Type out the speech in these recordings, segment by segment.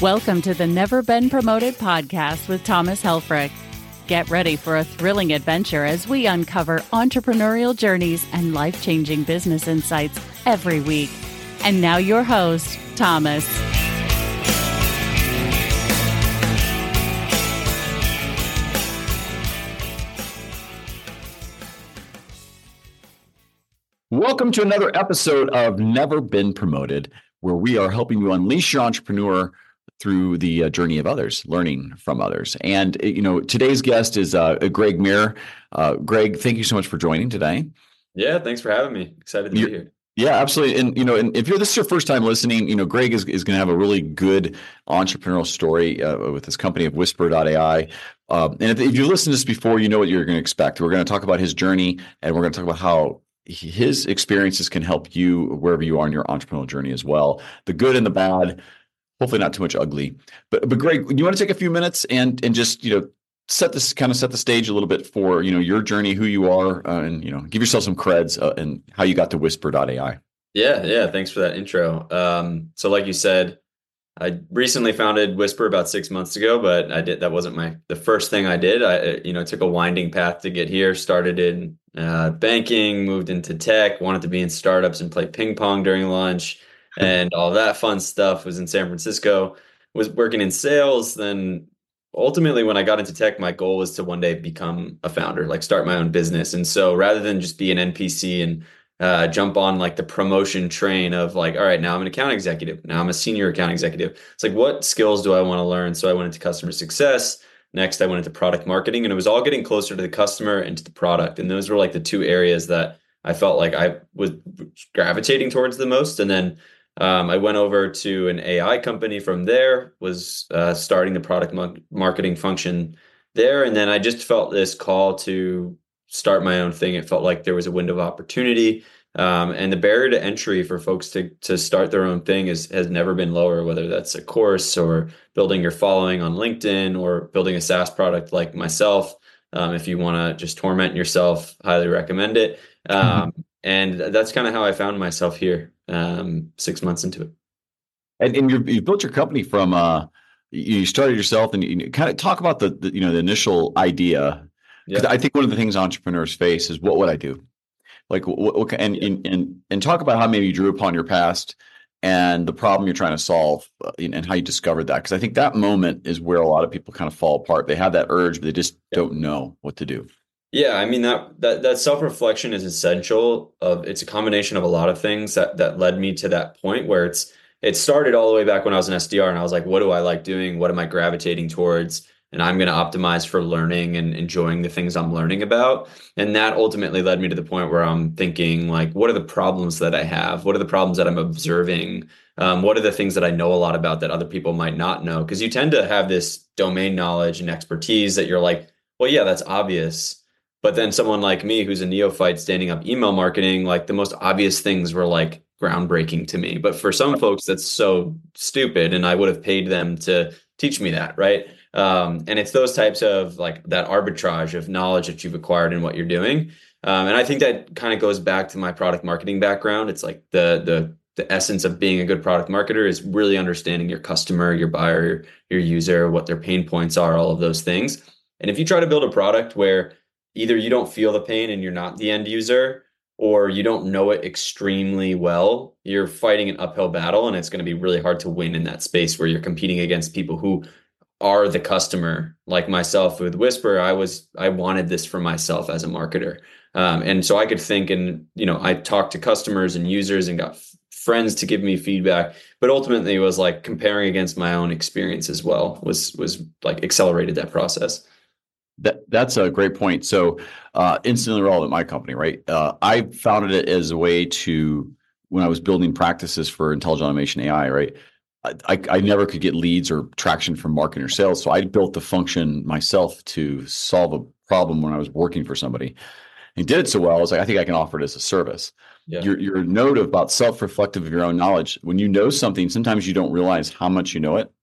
Welcome to the Never Been Promoted podcast with Thomas Helfrich. Get ready for a thrilling adventure as we uncover entrepreneurial journeys and life-changing business insights every week. And now your host, Thomas. Welcome to another episode of Never Been Promoted, where we are helping you unleash your entrepreneur through the journey of others, learning from others. And, today's guest is Greg Muir. Greg, thank you so much for joining today. Yeah, thanks for having me. Excited to be here. Yeah, absolutely. And if this is your first time listening, Greg is going to have a really good entrepreneurial story with this company of Whisper.ai. And if you listened to this before, you know what you're going to expect. We're going to talk about his journey, and we're going to talk about how his experiences can help you wherever you are in your entrepreneurial journey as well. The good and the bad, hopefully not too much ugly. But Greg, you want to take a few minutes and just, set the stage a little bit for, your journey, who you are, and, give yourself some creds and how you got to Whisper.ai. Yeah. Thanks for that intro. So like you said, I recently founded Whisper about 6 months ago, but that wasn't the first thing I did. I took a winding path to get here, started in banking, moved into tech, wanted to be in startups and play ping pong during lunch and all that fun stuff. Was in San Francisco, was working in sales. Then ultimately when I got into tech, my goal was to one day become a founder, like start my own business. And so rather than just be an NPC and jump on like the promotion train of like, all right, now I'm an account executive. Now I'm a senior account executive. It's like, what skills do I want to learn? So I went into customer success. Next, I went into product marketing, and it was all getting closer to the customer and to the product. And those were like the two areas that I felt like I was gravitating towards the most. And then I went over to an AI company from there, was starting the product marketing function there. And then I just felt this call to start my own thing. It felt like there was a window of opportunity. And the barrier to entry for folks to start their own thing has never been lower, whether that's a course or building your following on LinkedIn or building a SaaS product like myself. If you want to just torment yourself, highly recommend it. And that's kind of how I found myself here 6 months into it. And you built your company from, you started yourself, and you kind of talk about the initial idea. Because I think one of the things entrepreneurs face is, what would I do? Like, and talk about how maybe you drew upon your past and the problem you're trying to solve, and how you discovered that. Because I think that moment is where a lot of people kind of fall apart. They have that urge, but they just don't know what to do. Yeah, I mean, that self-reflection is essential. It's a combination of a lot of things that led me to that point where it started all the way back when I was an SDR, and I was like, what do I like doing? What am I gravitating towards? And I'm going to optimize for learning and enjoying the things I'm learning about. And that ultimately led me to the point where I'm thinking, like, what are the problems that I have? What are the problems that I'm observing? What are the things that I know a lot about that other people might not know? Because you tend to have this domain knowledge and expertise that you're like, well, yeah, that's obvious. But then someone like me, who's a neophyte standing up email marketing, like the most obvious things were like groundbreaking to me. But for some folks, that's so stupid, and I would have paid them to teach me that, right? And it's those types of like that arbitrage of knowledge that you've acquired in what you're doing. And I think that kind of goes back to my product marketing background. It's like the essence of being a good product marketer is really understanding your customer, your buyer, your user, what their pain points are, all of those things. And if you try to build a product where either you don't feel the pain and you're not the end user, or you don't know it extremely well, you're fighting an uphill battle, and it's going to be really hard to win in that space where you're competing against people who are the customer. Like myself with Whisper, I wanted this for myself as a marketer. And so I could think, and, I talked to customers and users and got friends to give me feedback, but ultimately it was like comparing against my own experience as well was like accelerated that process. That's a great point. So instantly relevant, my company, right? I founded it as a way to, when I was building practices for intelligent automation AI, right? I never could get leads or traction from marketing or sales. So I built the function myself to solve a problem when I was working for somebody. And did it so well, I was like, I think I can offer it as a service. Yeah. Your note about self-reflective of your own knowledge. When you know something, sometimes you don't realize how much you know it.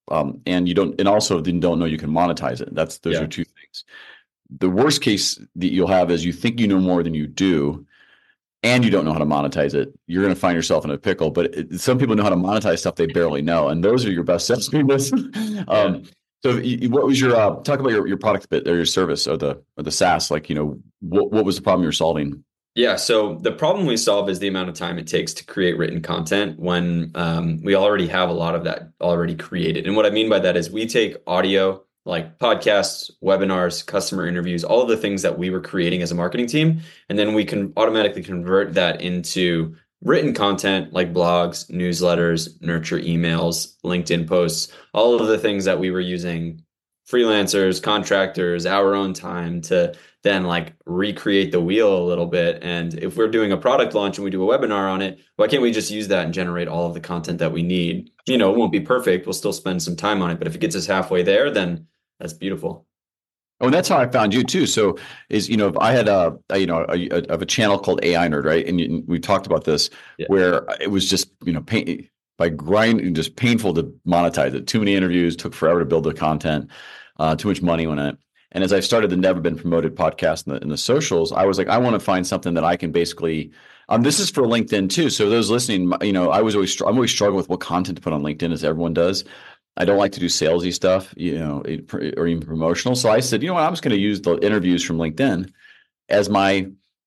And also then don't know you can monetize it. Those are two things. The worst case that you'll have is you think you know more than you do. and you don't know how to monetize it, you're going to find yourself in a pickle. But some people know how to monetize stuff they barely know, and those are your best salespeople. Yeah. So what was your talk about your product bit or your service or the SaaS? Like, what was the problem you're solving? Yeah, so the problem we solve is the amount of time it takes to create written content when we already have a lot of that already created. And what I mean by that is we take audio, like podcasts, webinars, customer interviews, all of the things that we were creating as a marketing team, and then we can automatically convert that into written content like blogs, newsletters, nurture emails, LinkedIn posts, all of the things that we were using freelancers, contractors, our own time to then like recreate the wheel a little bit. And if we're doing a product launch and we do a webinar on it, why can't we just use that and generate all of the content that we need? It won't be perfect. We'll still spend some time on it, but if it gets us halfway there, then that's beautiful. Oh, and that's how I found you too. So if I had I have a channel called AI Nerd, right? And we talked about this where it was just, by grinding, just painful to monetize it. Too many interviews, took forever to build the content, too much money on it. And as I started the Never Been Promoted podcast in the socials, I was like, I want to find something that I can basically, this is for LinkedIn too. So those listening, I'm always struggling with what content to put on LinkedIn, as everyone does. I don't like to do salesy stuff, or even promotional. So I said, I'm just going to use the interviews from LinkedIn as my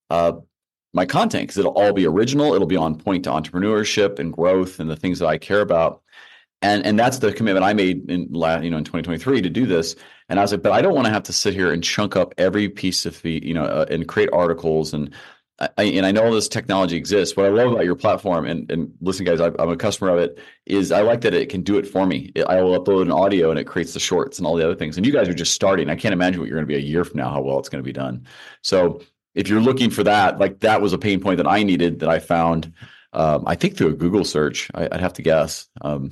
content, because it'll all be original. It'll be on point to entrepreneurship and growth and the things that I care about. And that's the commitment I made in 2023 to do this. And I was like, but I don't want to have to sit here and chunk up every piece of and create articles. And I know this technology exists. What I love about your platform, and listen, guys, I'm a customer of it, is I like that it can do it for me. I will upload an audio and it creates the shorts and all the other things. And you guys are just starting. I can't imagine what you're going to be a year from now, how well it's going to be done. So if you're looking for that, like that was a pain point that I needed, that I found, I think through a Google search, I'd have to guess.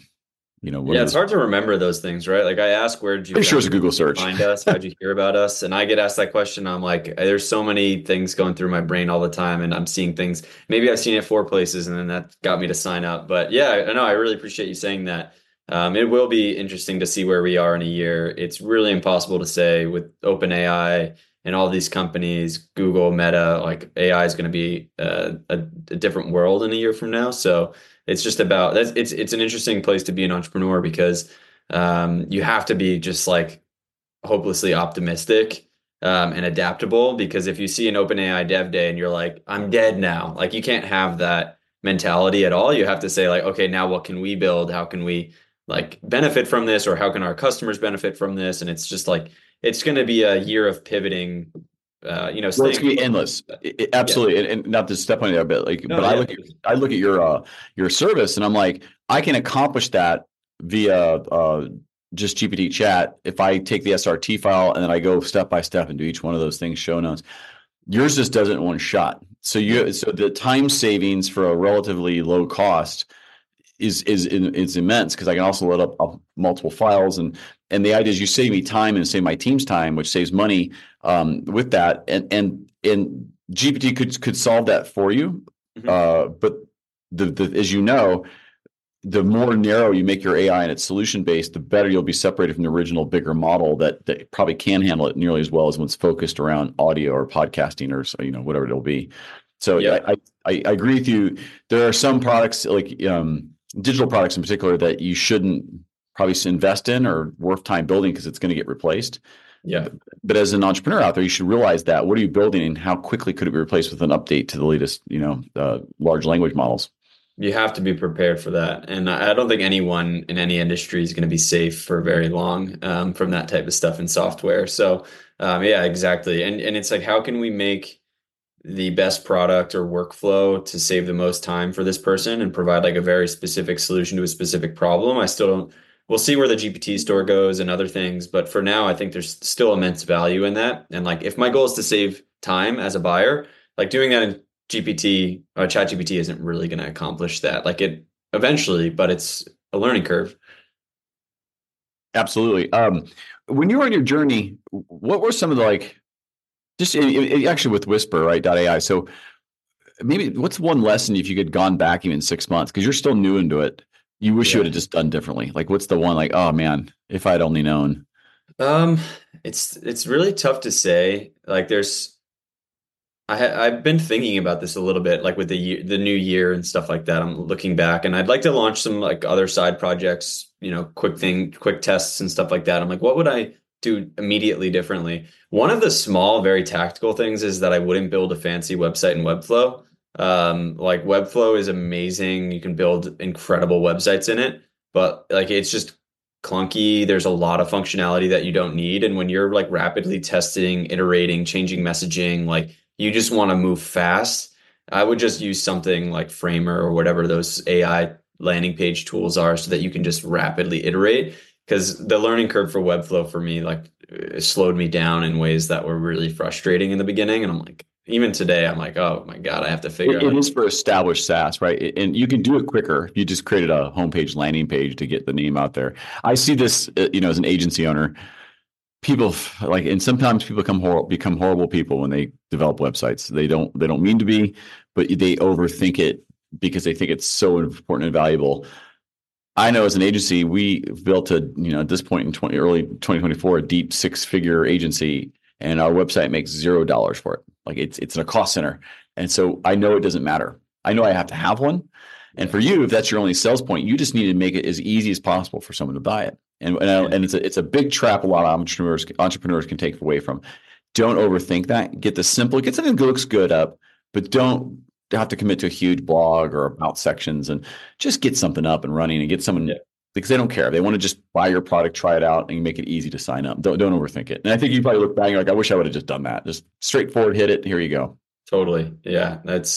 It's hard to remember those things, right? Like I ask, where did you pretty sure it's a Google search. Find us? How'd you hear about us? And I get asked that question. I'm like, there's so many things going through my brain all the time, and I'm seeing things. Maybe I've seen it 4 places, and then that got me to sign up. But yeah, I know. I really appreciate you saying that. It will be interesting to see where we are in a year. It's really impossible to say with OpenAI and all these companies, Google, Meta, like AI is going to be a different world in a year from now. So it's just about it's an interesting place to be an entrepreneur, because you have to be just like hopelessly optimistic and adaptable. Because if you see an OpenAI Dev Day and you're like, I'm dead now, like you can't have that mentality at all. You have to say like, okay, now what can we build? How can we like benefit from this, or how can our customers benefit from this? And it's just like it's going to be a year of pivoting. Well, it's going to be endless. Absolutely. And not to step on it a bit, I look at your service and I'm like, I can accomplish that via just GPT chat if I take the SRT file and then I go step by step and do each one of those things, show notes. Yours just does it in one shot. So the time savings for a relatively low cost is immense, because I can also load up multiple files, and the idea is you save me time and save my team's time, which saves money with that, and GPT could solve that for you. Mm-hmm. But the as you know, the more narrow you make your AI and it's solution based, the better you'll be separated from the original bigger model that probably can handle it nearly as well as one's focused around audio or podcasting or whatever it'll be. So yeah. I agree with you. There are some products like digital products in particular that you shouldn't probably invest in or worth time building, because it's going to get replaced. Yeah. But as an entrepreneur out there, you should realize that what are you building and how quickly could it be replaced with an update to the latest, large language models. You have to be prepared for that. And I don't think anyone in any industry is going to be safe for very long from that type of stuff in software. So yeah, exactly. And it's like, how can we make the best product or workflow to save the most time for this person and provide like a very specific solution to a specific problem? I still don't, we'll see where the GPT store goes and other things. But for now, I think there's still immense value in that. And like, if my goal is to save time as a buyer, like doing that in GPT or ChatGPT isn't really going to accomplish that. Like it eventually, but it's a learning curve. Absolutely. When you were on your journey, what were some of the just actually with Whisper, right? .ai. So maybe what's one lesson if you could gone back even 6 months, because you're still new into it, you wish you would have just done differently? Like, what's the one like, oh man, if I'd only known? It's really tough to say. Like I've been thinking about this a little bit, like with the new year and stuff like that. I'm looking back, and I'd like to launch some like other side projects, quick tests and stuff like that. I'm like, what would I do immediately differently? One of the small, very tactical things is that I wouldn't build a fancy website in Webflow. Like Webflow is amazing. You can build incredible websites in it, but like it's just clunky. There's a lot of functionality that you don't need. And when you're like rapidly testing, iterating, changing messaging, like you just want to move fast, I would just use something like Framer or whatever those AI landing page tools are so that you can just rapidly iterate. Because the learning curve for Webflow for me, like, it slowed me down in ways that were really frustrating in the beginning. And I'm like, even today, I'm like, oh my God, I have to figure out. It is for established SaaS, right? And you can do it quicker if you just created a homepage landing page to get the name out there. I see this, as an agency owner, people like, and sometimes people become horrible people when they develop websites. They don't mean to be, but they overthink it because they think it's so important and valuable. I know as an agency, we built at this point in early 2024, a deep 6-figure agency, and our website makes $0 for it. Like it's in a cost center. And so I know it doesn't matter. I know I have to have one. And for you, if that's your only sales point, you just need to make it as easy as possible for someone to buy it. And it's a big trap a lot of entrepreneurs can take away from. Don't overthink that. Get something that looks good up, but don't have to commit to a huge blog or about sections, and just get something up and running and get someone, because they don't care. They want to just buy your product, try it out, and you make it easy to sign up. Don't overthink it. And I think you probably look back and you're like, I wish I would have just done that. Just straightforward, hit it. Here you go. Totally. Yeah.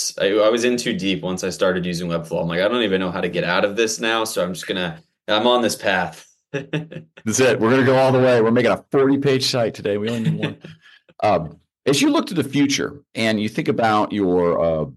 I was in too deep once I started using Webflow. I'm like, I don't even know how to get out of this now. So I'm on this path. That's it. We're going to go all the way. We're making a 40-page site today. We only need one. As you look to the future and you think about you're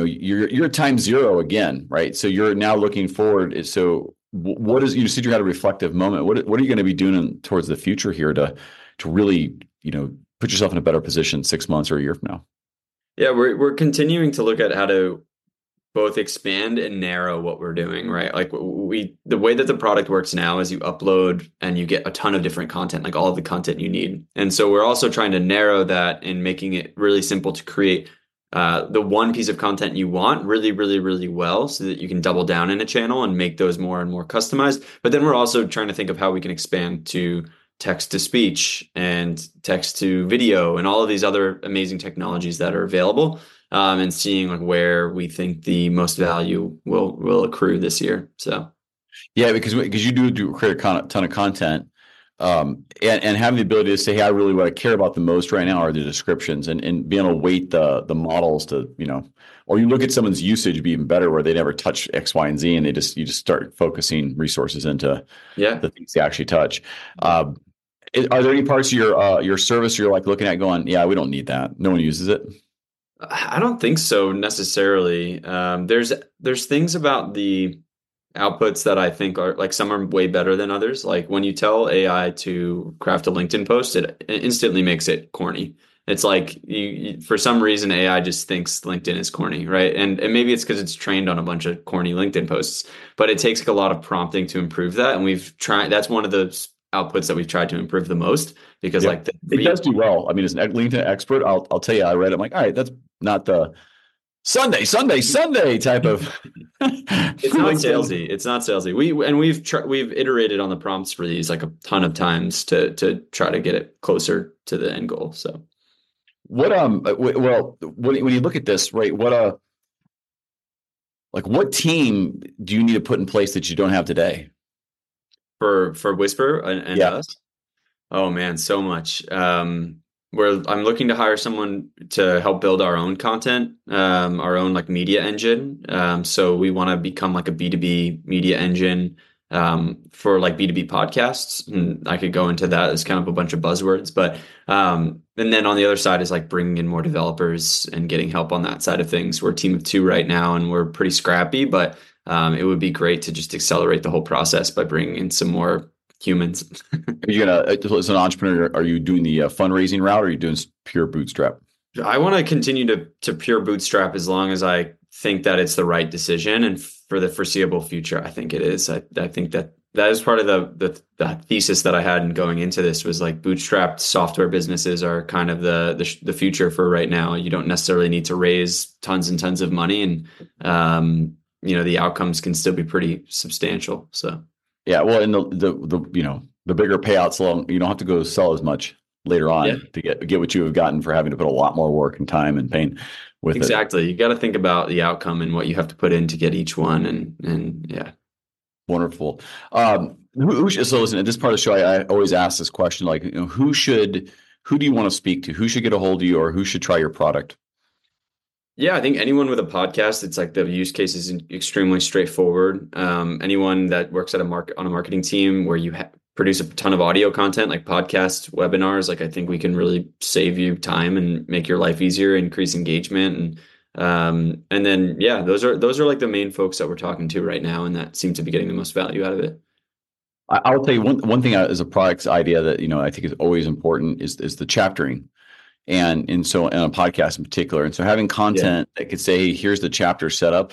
at time zero again, right? So you're now looking forward. So what is, you said you had a reflective moment. What are you going to be doing towards the future here to really, put yourself in a better position 6 months or a year from now? Yeah, we're continuing to look at how to both expand and narrow what we're doing, right? Like the way that the product works now is you upload and you get a ton of different content, like all of the content you need. And so we're also trying to narrow that and making it really simple to create the one piece of content you want really, really, really well, so that you can double down in a channel and make those more and more customized. But then we're also trying to think of how we can expand to text to speech and text to video and all of these other amazing technologies that are available. And seeing like where we think the most value will accrue this year. So, yeah, because you do create a ton of content, and having the ability to say, hey, what I care about the most right now are the descriptions, and being able to weight the models to, or you look at someone's usage be even better, where they never touch X, Y, and Z, and you just start focusing resources into the things they actually touch. Are there any parts of your service you're like looking at going, yeah, we don't need that, no one uses it? I don't think so necessarily. There's things about the outputs that I think are like, some are way better than others. Like when you tell AI to craft a LinkedIn post, it instantly makes it corny. It's like for some reason, AI just thinks LinkedIn is corny, right? And maybe it's because it's trained on a bunch of corny LinkedIn posts, but it takes a lot of prompting to improve that. And we've tried, that's one of the outputs that we've tried to improve the most, because it does do well. I mean, as an LinkedIn expert, I'll tell you, I read it. I'm like, all right, that's not the Sunday type of. It's not salesy. It's not salesy. We've iterated on the prompts for these like a ton of times to try to get it closer to the end goal. So, when you look at this, right? What team do you need to put in place that you don't have today? For Whisper and us? Oh man, so much. I'm looking to hire someone to help build our own content, our own like media engine. So we want to become like a B2B media engine for like B2B podcasts. And I could go into that as kind of a bunch of buzzwords, but and then on the other side is like bringing in more developers and getting help on that side of things. We're a team of 2 right now, and we're pretty scrappy, but it would be great to just accelerate the whole process by bringing in some more humans. Are you as an entrepreneur, are you doing the fundraising route, or are you doing pure bootstrap? I want to continue to pure bootstrap as long as I think that it's the right decision, and for the foreseeable future, I think it is. I think that That is part of the thesis that I had in going into this was like bootstrapped software businesses are kind of the future for right now. You don't necessarily need to raise tons and tons of money, and the outcomes can still be pretty substantial. So Yeah, well, and the bigger payouts, you don't have to go sell as much later on to get what you have gotten for having to put a lot more work and time and pain with it. Exactly. You got to think about the outcome and what you have to put in to get each one, and yeah. Wonderful. So listen, at this part of the show, I always ask this question, like, who do you want to speak to? Who should get a hold of you, or who should try your product? Yeah, I think anyone with a podcast, it's like the use case is extremely straightforward. Anyone that works at on a marketing team where you produce a ton of audio content, like podcasts, webinars, like I think we can really save you time and make your life easier, increase engagement, and then those are like the main folks that we're talking to right now, and that seem to be getting the most value out of it. I'll tell you one thing as a product idea that I think is always important is the chaptering. And so in a podcast in particular, and so having content that could say, hey, here's the chapter setup,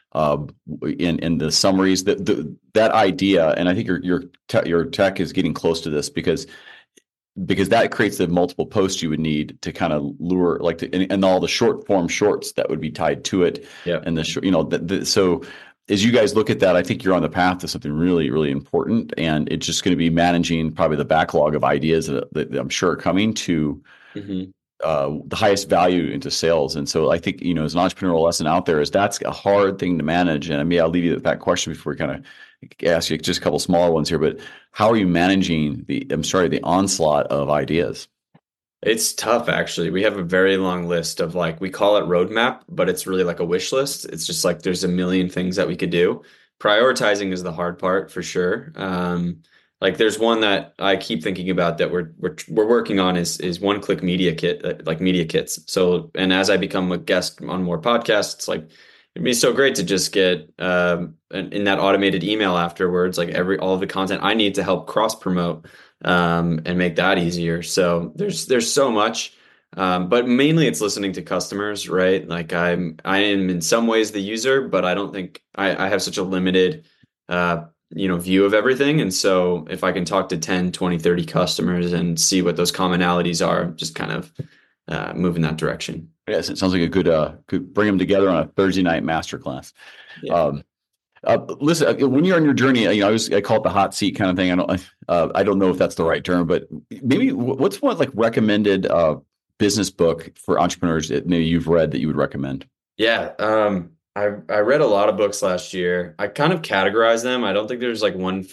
in the summaries, that idea, and I think your tech is getting close to this because that creates the multiple posts you would need to kind of lure, like, and all the short form shorts that would be tied to it, and so as you guys look at that, I think you're on the path to something really, really important, and it's just going to be managing probably the backlog of ideas that I'm sure are coming to. Mm-hmm. The highest value into sales. And so I think, as an entrepreneurial lesson out there is that's a hard thing to manage. And I'll leave you with that question before we kind of ask you just a couple smaller ones here, but how are you managing the onslaught of ideas? It's tough, actually. We have a very long list of, like, we call it roadmap, but it's really like a wish list. It's just like, there's a million things that we could do. Prioritizing is the hard part for sure. Like, there's one that I keep thinking about that we're working on is one-click media kit, like media kits. So, and as I become a guest on more podcasts, it's like, it'd be so great to just get in that automated email afterwards, like all of the content I need to help cross promote and make that easier. So there's so much, but mainly it's listening to customers, right? Like I am in some ways the user, but I don't think I have such a limited view of everything. And so if I can talk to 10, 20, 30 customers and see what those commonalities are, just kind of move in that direction. Yes, it sounds like a good bring them together on a Thursday night masterclass. Yeah. Listen, when you're on your journey, I call it the hot seat kind of thing. I don't know if that's the right term, but maybe what's one like recommended business book for entrepreneurs that maybe you've read that you would recommend? Yeah. I read a lot of books last year. I kind of categorize them. I don't think there's like one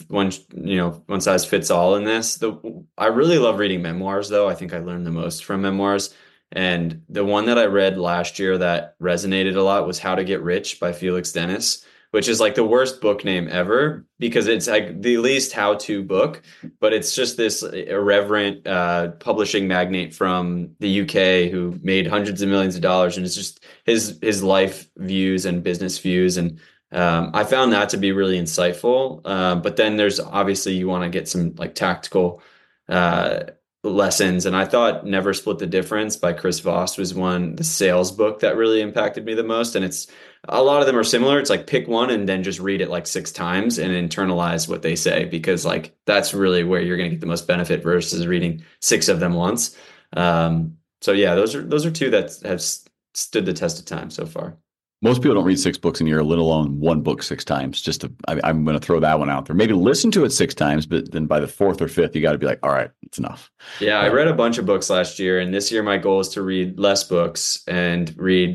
size fits all in this. I really love reading memoirs, though. I think I learned the most from memoirs. And the one that I read last year that resonated a lot was How to Get Rich by Felix Dennis, which is like the worst book name ever because it's like the least how-to book, but it's just this irreverent publishing magnate from the UK who made hundreds of millions of dollars, and it's just his life views and business views. And I found that to be really insightful. But then there's obviously you want to get some like tactical lessons. And I thought Never Split the Difference by Chris Voss was the sales book that really impacted me the most. And it's a lot of them are similar. It's like pick one and then just read it like 6 times and internalize what they say, because like that's really where you're going to get the most benefit versus reading 6 of them once. So yeah, those are 2 that have stood the test of time so far. Most people don't read 6 books in a year, let alone one book 6 times. I'm going to throw that one out there. Maybe listen to it 6 times, but then by the 4th or 5th, you got to be like, all right, it's enough. Yeah, I read a bunch of books last year, and this year my goal is to read less books and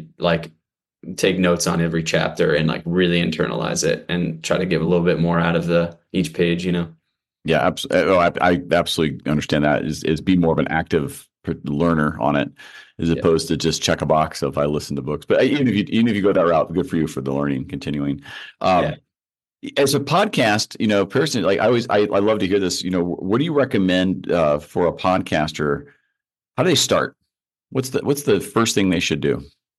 take notes on every chapter and like really internalize it and try to give a little bit more out of each page, Yeah, absolutely. I absolutely understand that. Is be more of an active learner on it, as opposed to just check a box of I listen to books. But even if you go that route, good for you for the learning continuing. As a podcast, personally, like I love to hear this. What do you recommend for a podcaster? How do they start? What's the first thing they should do?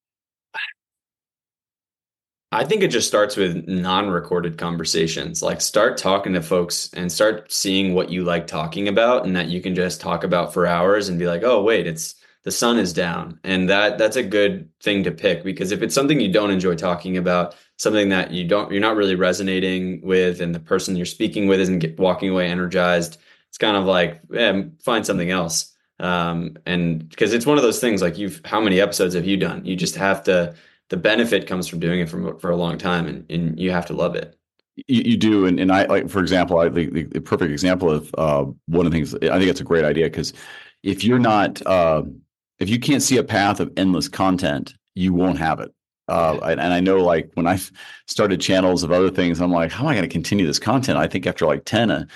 I think it just starts with non-recorded conversations. Like start talking to folks and start seeing what you like talking about, and that you can just talk about for hours and be like, oh, wait, the sun is down. And that's a good thing to pick, because if it's something you don't enjoy talking about, something that you're not really resonating with, and the person you're speaking with isn't walking away energized, it's kind of like, find something else. And because it's one of those things, like, how many episodes have you done? You just have to, the benefit comes from doing it for a long time, and you have to love it. You do. And I, like, for example, the perfect example of one of the things, I think it's a great idea, because if you're not, if you can't see a path of endless content, you won't have it. And I know, like, when I started channels of other things, I'm like, how am I going to continue this content? I think after like 10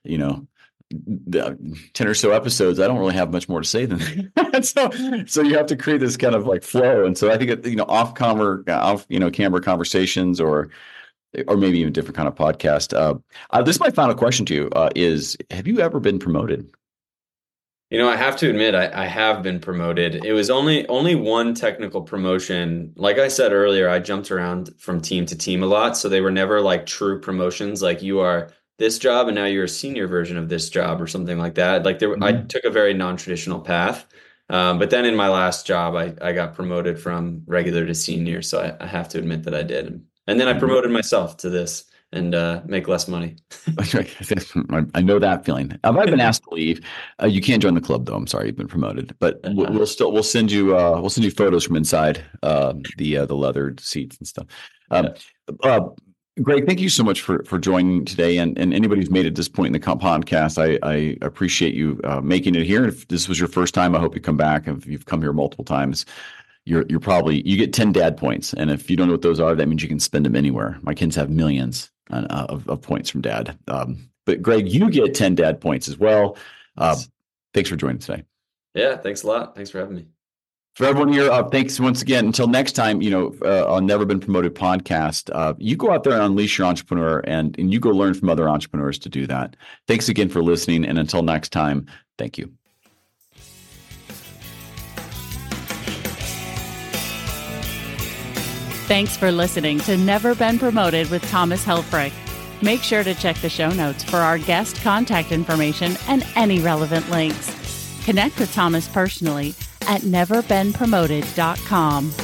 or so episodes, I don't really have much more to say than that. So you have to create this kind of like flow. And so I think, off camera conversations, or maybe even different kind of podcast. This is my final question to you, is, have you ever been promoted? I have to admit, I have been promoted. It was only one technical promotion. Like I said earlier, I jumped around from team to team a lot. So they were never like true promotions, like you are this job and now you're a senior version of this job or something like that. Like I took a very non-traditional path. But then in my last job, I got promoted from regular to senior. So I have to admit that I did. And then I promoted myself to this and make less money. I know that feeling. I've been asked to leave. You can't join the club, though. I'm sorry, you've been promoted, but we'll send you photos from inside the leathered seats and stuff. Greg, thank you so much for joining today, and anybody who's made it this point in the podcast, I appreciate you making it here. If this was your first time, I hope you come back. If you've come here multiple times, you get 10 dad points, and if you don't know what those are, that means you can spend them anywhere. My kids have millions of points from dad. But Greg, you get 10 dad points as well. Thanks for joining today. Yeah, thanks a lot. Thanks for having me. For everyone here, thanks once again. Until next time, on Never Been Promoted podcast, you go out there and unleash your entrepreneur, and you go learn from other entrepreneurs to do that. Thanks again for listening, and until next time, thank you. Thanks for listening to Never Been Promoted with Thomas Helfrich. Make sure to check the show notes for our guest contact information and any relevant links. Connect with Thomas personally at neverbeenpromoted.com.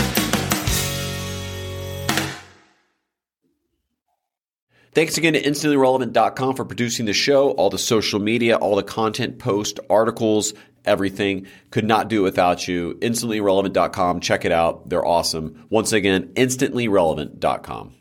Thanks again to InstantlyRelevant.com for producing the show. All the social media, all the content, posts, articles, everything. Could not do it without you. InstantlyRelevant.com. Check it out. They're awesome. Once again, InstantlyRelevant.com.